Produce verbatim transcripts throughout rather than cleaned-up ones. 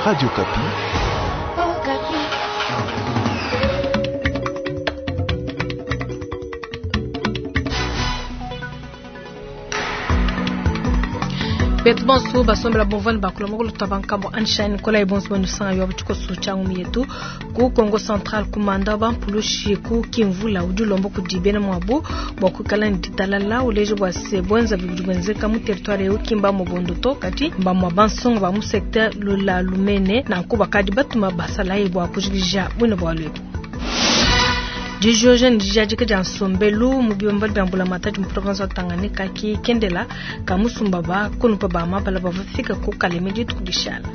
Radio Kapi. Oh, Kapi. Betbon suba sombra bonvan bakula mogolo tabanka bo anshine kola ibons bonu sanga yo butuko sucha ngumietu ku Congo Central kumanda ban pulushi ku kimvula udulombo ku dibena mwabu boku kala nditalala uleje bwa sebonza bibugenzeka mu territoire yo kimba mobondo to kati mba mwa bansonga ba mu secteur lula lumene na kuba kadi batuma basala ibwa kujija bune bwalwe Dijojen dijajika jansombelu mubiomba byambula matatu mu province ya Tanganyika ki kendela kamusumba ba kunupa ba mabala bafika ku kalemeji tukudishala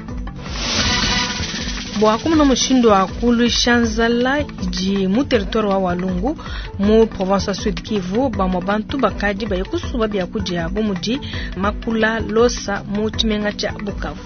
Bwa kumuna mushindo akulu Shanzala ji mu territoire wa Walungu mu province ya Sud Kivu ba mabantu bakadi ba yakusuba bya kujya bo muji makula losa mu kimenga cha Bukavu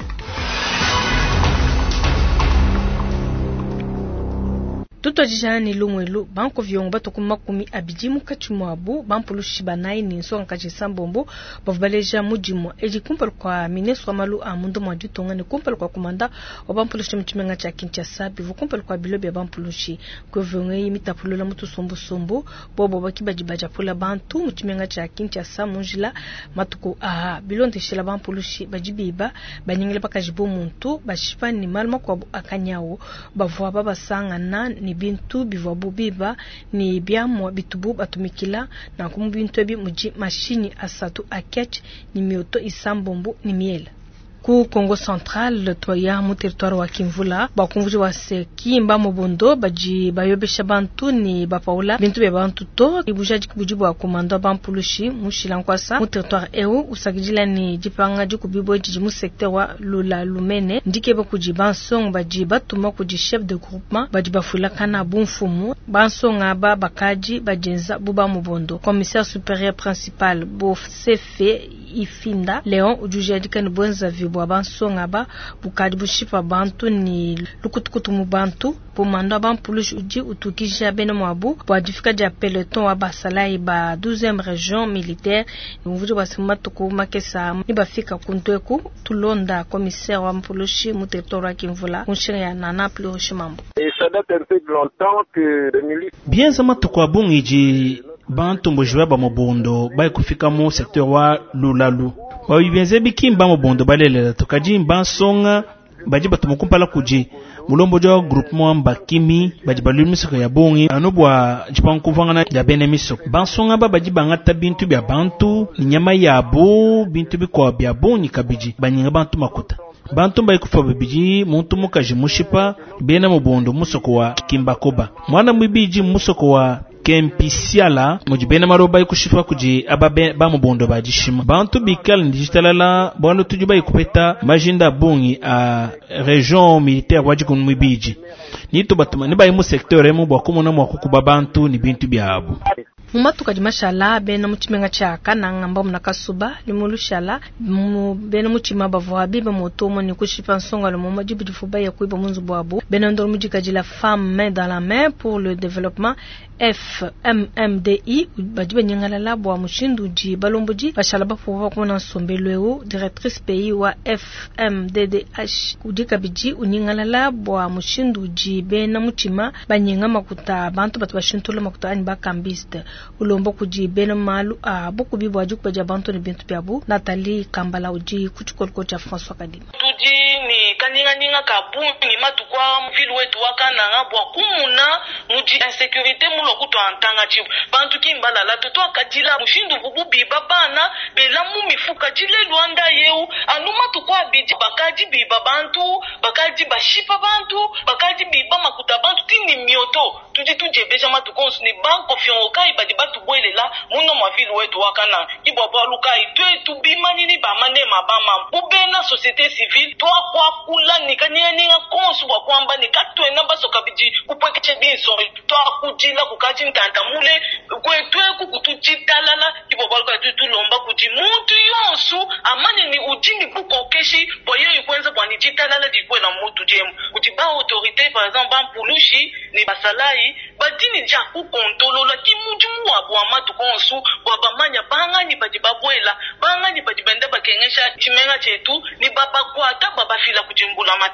Tuto jijani lumwelu banko vyongo bato makumi abiji mukati mwabu bampulushi banayi ni nsonga kachi sambombo bavubaleja mujimo eji kumpel kwa minesu wa malu amundo mwadu tonga ni kumpel kwa kumanda wa bampulushi mchimenga cha Kinshasa bivu kumpel kwa bilobi ya bampulushi kwa vyongo yi mitapulula mutu sombo sombo bobo baki bajibaja pula bantu mchimenga cha Kinshasa munjila matuko aha bilonde shila bampulushi bajibiba banyingile baka jibo muntu bashipa ni malma kwa akanyawo bavuwa baba sanga na ni bintu bivabu biba ni byamwa bitubu batumikila na kumubintu ebi muji mashini asatu akech ni mioto isambombo ni miela ku Congo Central toya mu territoire wa Kimvula bakumvuji wa sekimba mobondo baji bayobesha bantu ni bapaula bintu be bantu to ibujaji kubujibu wa komando bampulushi mushilankwasa mu territoire eu usagijila ni jipanga jikubibo jiji mu secteur wa lula lumene ndike bakuji bansong baji batuma kuji chef de groupement baji bafula kana bunfumu bansonga ba bakaji bajenza buba mobondo commissaire supérieur principal bo sefe ifinda Leon ujujaji kan bonza bwa bansonga ba bukadi bushipa bantu ni lukutukutu mu bantu pomando bampulush uji utukisha beno mwabu bwa difika ja peloton wa basalai ba douzième région militaire mvujo basimatu ku makesa ni bafika kuntweku tulonda commissaire wa mpulushi mu territoire wa Kimvula munshira ya nana plus mambo et ça date un peu longtemps que bien zama tukwa bungiji bantu mbojwa ba mobondo ba kufika mu secteur wa lulalu ba bibenze bikimba mobondo balela tokaji mbansonga baji batumukumpala kuji mulombo jo groupement mbakimi baji balumisiko ya bongi anobwa jipankuvanga ya benemiso bansonga ba baji bangata bintu bya bantu nyama yabo bintu bikwa bya bongi kabiji banyinga bantu makuta bantu mba ikufa bibiji muntu mukaji mushipa bena mobondo musoko wa kimbakoba mwana mwibiji musoko wa Kempisiala mujibena maroba ikushifa kuji ababe ba mubondo bajishima bantu bikal digitalala bwano tujuba ikupeta majinda bungi a region militaire wajikun mwibiji nito batuma niba imu secteur emu bwakumuna mwakukuba bantu ni bintu byabo Mumatuka jimashala bena muchimenga chaka na ngamba munakasuba limulushala mu bena muchima bavwa biba motomo ni kushipa nsonga le moma jibu difuba ya kuiba munzu bwabo bena ndoro mujika jila femme main dans la main pour le développement F M M D I bajiba nyangala labo wa mushindu ji balomboji bashala bafuwa kumana sombelweo directrice pays wa F M D D H kudika biji unyangala labo wa mushindu ji bena muchima banyenga makuta bantu batu bashintula makuta ani bakambiste ulombo kuji bena malu a boku bibo ajuk baja bantu ni bintu byabu Nathalie Kambala uji kuchukolko cha François Kadima tuji ni kaninga ninga kabungi ni matukwa mvilu wetu wakana ngabwa kumuna muji insécurité mulo kuto antanga chibu bantu kimbala la toto akadila mushindu bububi babana bela mu mifuka jile Luanda yeu anuma tukwa biji bakaji biba bantu bakaji bashipa bantu bakaji biba makuta bantu tini mioto tuji tuje beja matukonsu ni banko fiongokai badi batu boelela muno mwa vilu wetu wakana kibwa lukai tue tubima nini bamane mabama ubena société civile toa kwa kula nikanye ninga konsu wa kwamba nikatwe namba sokabiji kupwekeche binso toa kujila kukaji ntanta mule kwetwe kukutujitalala kibwa lukai tutu lomba kuji muntu yonsu amane ni ujini bukokeshi boye yikwenza bwani jitalala dikwe na mutu jemu kujiba autorité par exemple bampulushi ni basalai badini ja kukontolola kimujumu wa bwama tukonsu bwa bamanya bangani badi babwela bangani badi bende bakengesha chimenga chetu ni baba kwata baba fila kujimbula matati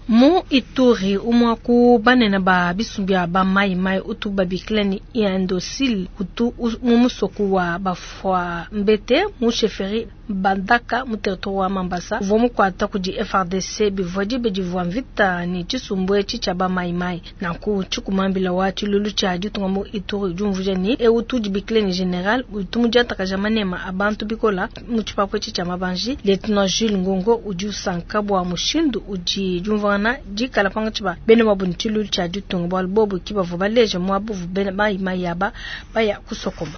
Mu Ituri umwaku banena ba bisumbia ba mai mai utu babiklani iandosil utu mumusoku wa bafwa mbete mu cheferi bandaka mu territoire wa Mambasa vomu kwata kuji F R D C bivodi bejivu vita ni chisumbwe chicha ba mai mai na ku chukumambila wati lulu chaji tungamu Ituri jumvujeni e utu jibiklani general utu mujata kajamanema abantu bikola mu chipapwe chicha mabanji lieutenant Jules Ngongo uju sankabwa mushindu uji jumva na jikala panga chiba bene mabuni chilulu chaji tungamu albobu kiba vubaleje mwabu vubene mai mai yaba baya kusokoma.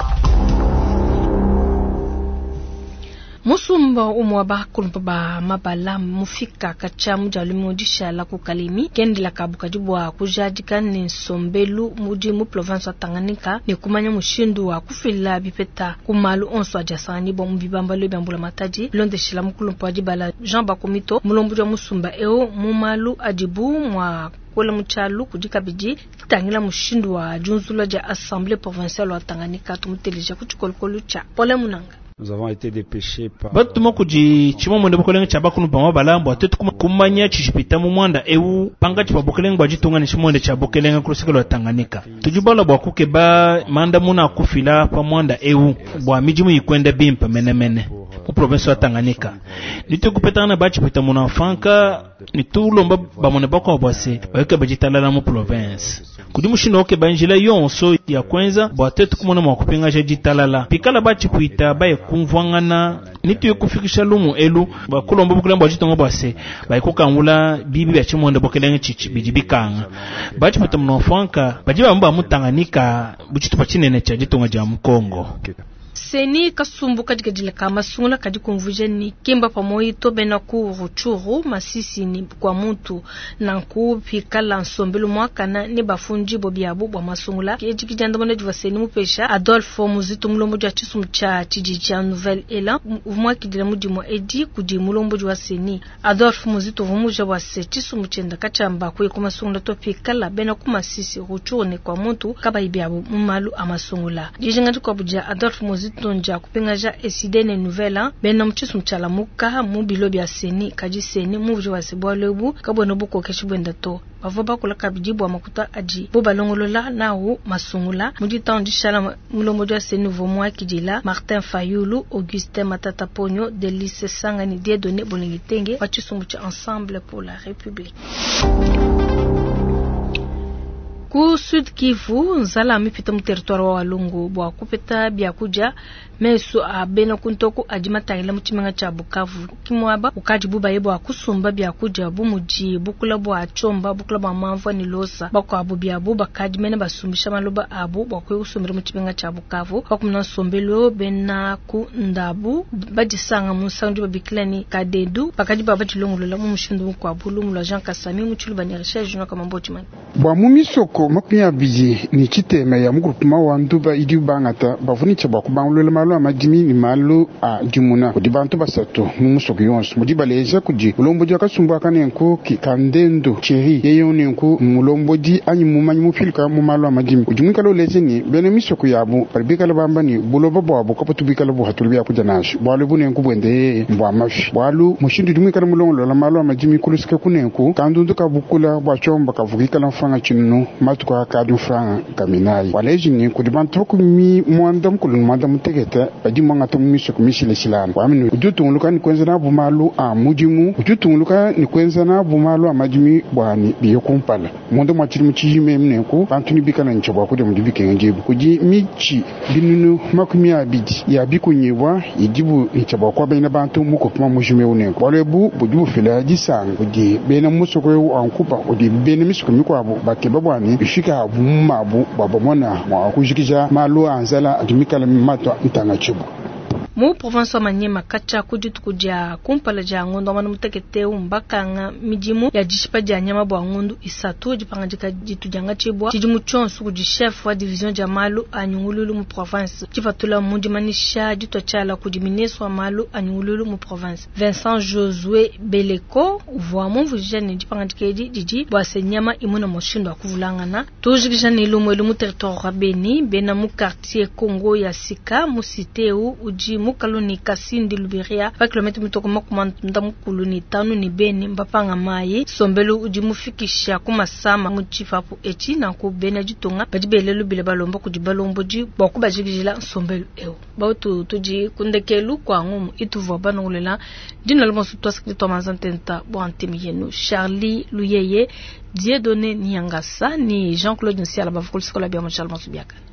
Musumba umwaba kulumpa ba mabala mufika kacha mujalu mudisha la kukalimi kendi la kabuka jibwa kujadika ni sombelu mudi mu province wa Tanganyika ni kumanya mushindu wa kufila bipeta kumalu onso ajasani bo mbibamba le bambula mataji londe shila mukulumpa jibala Jean Bakomito mulombu wa musumba eo mumalu ajibu mwa kola muchalu kujika biji tangila mushindu wa junzula ja assemblée provinciale wa Tanganyika tumutelija kuchikolokolu cha pole munanga. Nous avons été dépêchés par Batu mokuji chimo mwende bokolenga chabakunu pa mabalambo atetu kuma kumanya chishipita mu mwanda ewu panga chipa bokolenga bajitunga ni chimwende chabokelenga kurusikelo wa Tanganyika tujubala bwa kuke ba manda muna kufila pa mwanda ewu bwa mijimu yikwenda bimpa mene mene mu province wa Tanganyika nitu kupetana ba chipita muna fanka nitu lomba ba mwende bako bwase bayuke bajitalala mu province kudimu shino oke banjila yonso ya kwenza bwa tetu kumona mwakupinga jitalala pikala ba chipuita ba kumvwangana nitu yokufikisha lumu elu bakulomba bukulemba jitongo bwase bayikokangula bibi ya chimonde bokelenga chichi bijibikanga bachi mutamno fanka bajiba mba mutanganika buchitu pachinene cha jitongo ja Mkongo Seni kasumbu katika jile kama sungula katika kumvuje ni kimba pamoja to bena ku ruchuru masisi ni kwa mtu na ku pikala nsombelu mwaka na ni bafunji bobiabu bwa masungula keji kijanda mwana jwa seni mupesha Adolfo Muzito mulombo jwa chisum cha chiji cha Nouvelle Elan mwa kidile mudi mwa edi kudi mulombo jwa seni Adolfo Muzito vumuja wa se chisum chenda kachamba kuye kuma sungula to pikala bena ku masisi ruchuru ni kwa mtu kaba ibiabu mumalu amasungula jijinga kwa buja Adolfo Muzito tonja kupingaja esidene Nouvelle bena mchisu mchala muka mubilobi ya seni kaji seni muvuje wa sebo lebu kabona buko keshibwenda to bavoba kula kabijibu wa makuta aji boba longolola nao masungula mudita ondishala mulombo jwa seni vomwa kijila Martin Fayulu Augustin Matata Ponyo Delice Sangani Dieudonné Bolingitenge wachisu mcha Ensemble pour la République. Ku Sud Kivu nzala mipita mu territoire wa Walungu bwa kupeta bya kuja meso abena kuntoku ajimata ila muchimenga cha Bukavu kimwaba ukaji buba yebo akusumba bya kuja bumuji bukula bwa chomba bukula bwa mamva ni losa bako abu bya buba kaji mena basumbisha maloba abu bako usumira muchimenga cha Bukavu bakumna sombelo bena ku ndabu bajisanga musanju babiklani kadedu bakaji baba tilongolola mu mushindu kwa bulumu la Jean Kasami muchulu bani recherche no kama mbochi man bwa mumisoko makunya biji ni chitema ya mgrupema wa nduba idi bangata bavuni chaba kubangulele malo amajimi ni malo a jumuna kudibantu basato mumusoko yonso mudibaleja kuji ulombo jaka sumba kanenko ki kandendo cheri yeyonenko mulombo di anyi mumanyi mufilka mu malo amajimi kujumika lo lezeni bene misoko yabu barbika la bambani bulobo babo kapatubika la bo hatulbi akujanash bwalo bunenko bwende mbwa mafi bwalo mushindu dumika la mulongo la malo amajimi kulusika kunenko kandundu kabukula bwachomba kavukika la mfanga chinu matuka kadu franga kaminai waleji ni kudibantu kumi mwandam kulun mwandam tegeta badi mwanga to misoko misile silana waminu ujutu nguluka ni kwenza na bumalu a mujimu ujutu nguluka ni kwenza na bumalu a majimi bwani biyo kumpala mwando mwachiri mchijime mnenku bantuni bika na nchobwa kude mdibike njibu kuji michi binunu makumi abidi ya biku nyewa ijibu nchobwa kwa baina bantu muko kuma mujime unenku walebu bujubu fila jisang kuji bena musoko yu ankupa udi bena misoko miko abu bakeba bwani bishika bumma bu babamona mwa kujikija malu anzala atumikala mato ntanga chibu mu province wa Manyema kacha kujitu kuja kumpala ja ngondo manu mutekete umbaka nga mijimu ya jishipa ja nyama bwa ngondo isatu jipanga jika jitu janga chibwa chijimu chonsu kuji chef wa division ja malu anyungululu mu province chifatula mundi manisha jito chala kuji ministre wa malu anyungululu mu province Vincent Josué Beleko uvuwa mumvu jijani jipanga jikeji jiji bwa se nyama imuna moshindo wa kuvulangana tujikijani ilumu ilumu territoire wa Beni bena mu quartier Congo ya Sika mu siteu uji mukalo ni Kasindi Lubiria pa kilomita mitoko makumi ndamukulu ni tano ni Beni mbapanga mai sombelo ujimufikisha kumasama muchifapu echi na ku Beni jitonga bajibelelu bile balomba kujibalombo ji bakuba jigijila sombelo eo bautu tuji kundekelu kwa ngumu ituvo banolela dina lomosu twaski tomazantenta boantimi yenu Charlie Luyeye Dieudonné Niangasa ni Jean-Claude Nsiala bavukul sikola bia machal masubiaka